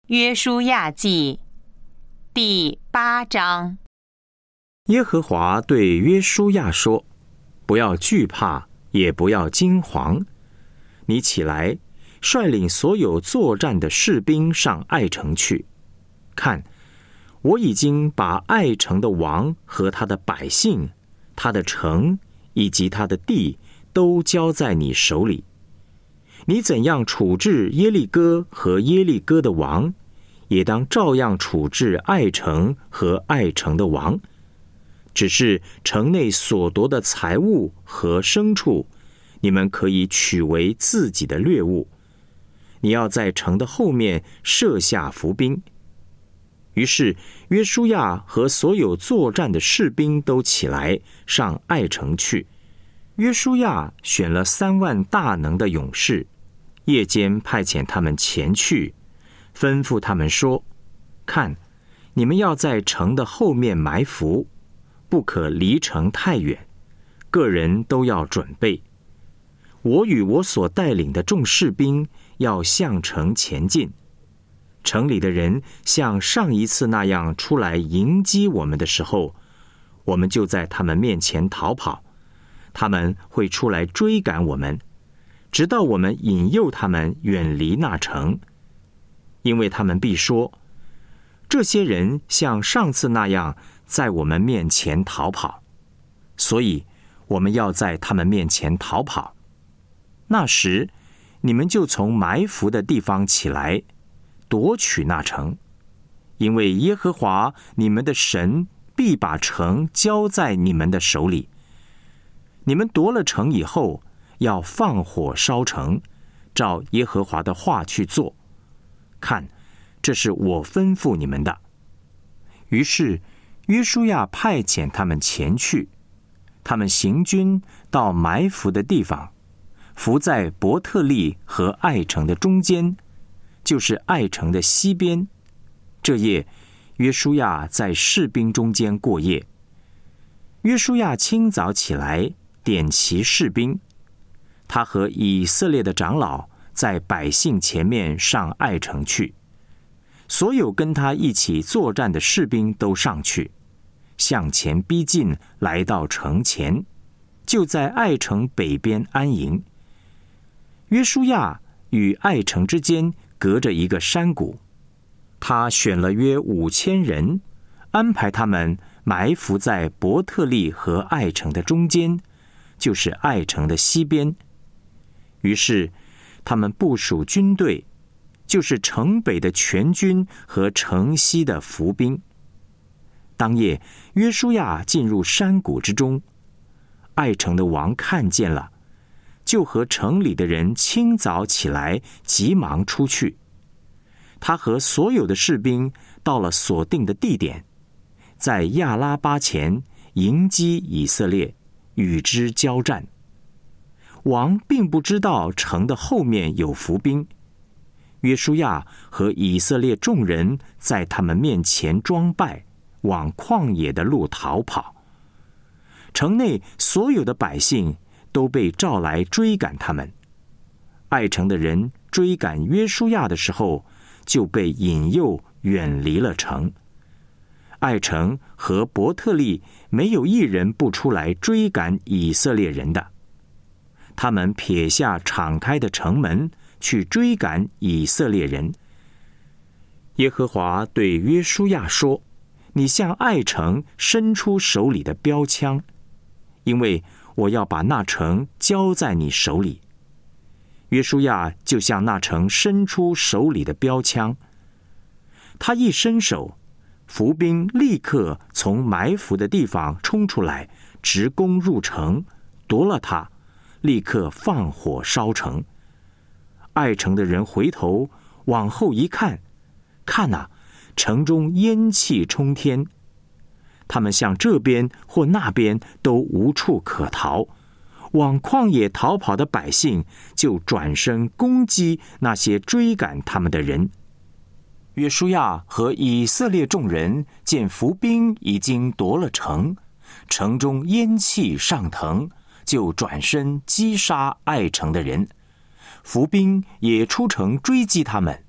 约书亚记第8章。 耶和华对约书亚说：不要惧怕，也不要惊惶。你起来，率领所有作战的士兵上爱城去。看，我已经把爱城的王和他的百姓、他的城以及他的地都交在你手里。你怎样处置耶利哥和耶利哥的王，也当照样处置爱城和爱城的王。只是城内所夺的财物和牲畜，你们可以取为自己的掠物。你要在城的后面设下伏兵。于是约书亚和所有作战的士兵都起来上爱城去。约书亚选了3万大能的勇士，夜间派遣他们前去，吩咐他们说：看，你们要在城的后面埋伏，不可离城太远，个人都要准备。我与我所带领的众士兵要向城前进。城里的人像上一次那样出来迎击我们的时候，我们就在他们面前逃跑。他们会出来追赶我们，直到我们引诱他们远离那城。因为他们必说：这些人像上次那样在我们面前逃跑，所以我们要在他们面前逃跑。那时你们就从埋伏的地方起来，夺取那城，因为耶和华你们的神必把城交在你们的手里。你们夺了城以后，要放火烧城，照耶和华的话去做。看，这是我吩咐你们的。于是约书亚派遣他们前去，他们行军到埋伏的地方，伏在伯特利和爱城的中间，就是爱城的西边。这夜约书亚在士兵中间过夜。约书亚清早起来，点齐士兵，他和以色列的长老在百姓前面上爱城去。所有跟他一起作战的士兵都上去，向前逼近，来到城前，就在爱城北边安营。约书亚与爱城之间隔着一个山谷，他选了约5000人，安排他们埋伏在伯特利和爱城的中间，就是爱城的西边。于是他们部署军队，就是城北的全军和城西的伏兵。当夜约书亚进入山谷之中，爱城的王看见了，就和城里的人清早起来，急忙出去。他和所有的士兵到了所定的地点，在亚拉巴前迎击以色列，与之交战。王并不知道城的后面有伏兵，约书亚和以色列众人在他们面前装败，往旷野的路逃跑。城内所有的百姓都被召来追赶他们。爱城的人追赶约书亚的时候，就被引诱远离了城。爱城和伯特利没有一人不出来追赶以色列人的。他们撇下敞开的城门，去追赶以色列人。耶和华对约书亚说：你向爱城伸出手里的标枪，因为我要把那城交在你手里。约书亚就向那城伸出手里的标枪，他一伸手，伏兵立刻从埋伏的地方冲出来，直攻入城，夺了它，立刻放火烧城。爱城的人回头往后一看，看啊，城中烟气冲天，他们向这边或那边都无处可逃。往旷野逃跑的百姓就转身攻击那些追赶他们的人。约书亚和以色列众人见伏兵已经夺了城，城中烟气上腾，就转身击杀爱城的人。伏兵也出城追击他们，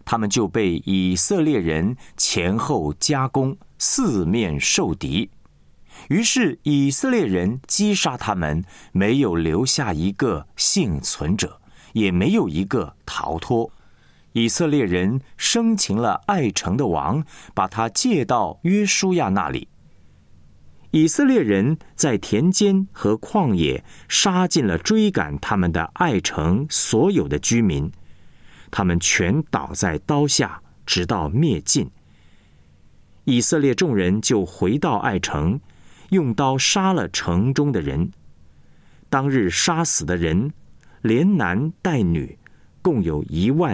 他们就被以色列人前后夹攻，四面受敌。于是以色列人击杀他们，没有留下一个幸存者，也没有一个逃脱。以色列人生擒了爱城的王，把他借到约书亚那里。以色列人在田间和旷野杀尽了追赶他们的爱城所有的居民，他们全倒在刀下，直到灭尽。以色列众人就回到爱城，用刀杀了城中的人。当日杀死的人，连男带女，共有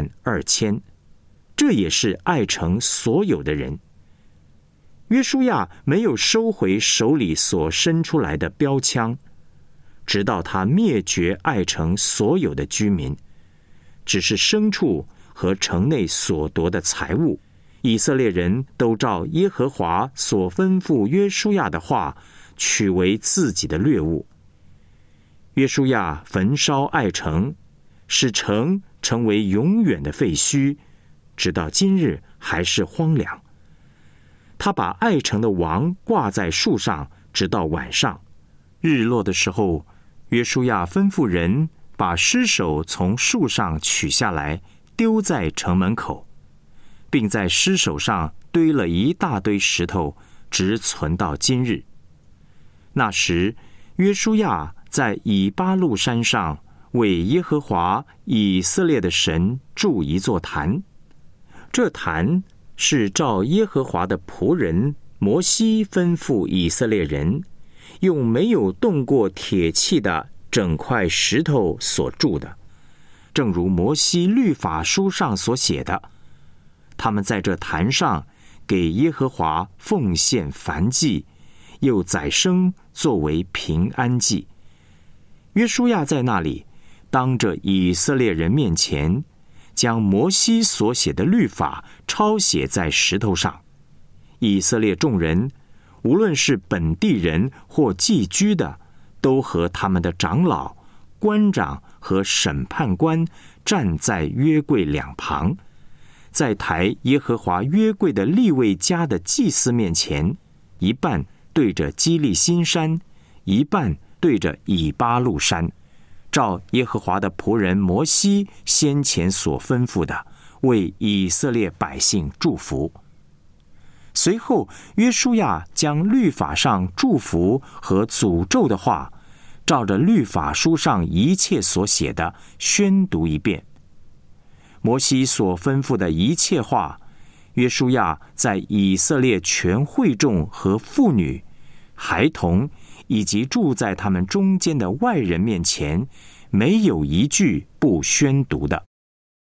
12000，这也是爱城所有的人。约书亚没有收回手里所伸出来的标枪，直到他灭绝爱城所有的居民，只是牲畜和城内所夺的财物，以色列人都照耶和华所吩咐约书亚的话，取为自己的掠物。约书亚焚烧爱城，使城成为永远的废墟，直到今日还是荒凉。他把爱城的王挂在树上，直到晚上。日落的时候，约书亚吩咐人把尸首从树上取下来，丢在城门口，并在尸首上堆了一大堆石头，直存到今日。那时，约书亚在以巴路山上为耶和华以色列的神筑一座坛，这坛是照耶和华的仆人摩西吩咐以色列人，用没有动过铁器的整块石头所筑的，正如摩西律法书上所写的。他们在这坛上给耶和华奉献燔祭，又宰牲作为平安祭。约书亚在那里当着以色列人面前，将摩西所写的律法抄写在石头上。以色列众人，无论是本地人或寄居的，都和他们的长老、官长和审判官站在约柜两旁，在抬耶和华约柜的利未家的祭司面前，一半对着基利心山，一半对着以巴路山，照耶和华的仆人摩西先前所吩咐的，为以色列百姓祝福。随后，约书亚将律法上祝福和诅咒的话，照着律法书上一切所写的宣读一遍。摩西所吩咐的一切话，约书亚在以色列全会众和妇女、孩童以及住在他们中间的外人面前，没有一句不宣读的。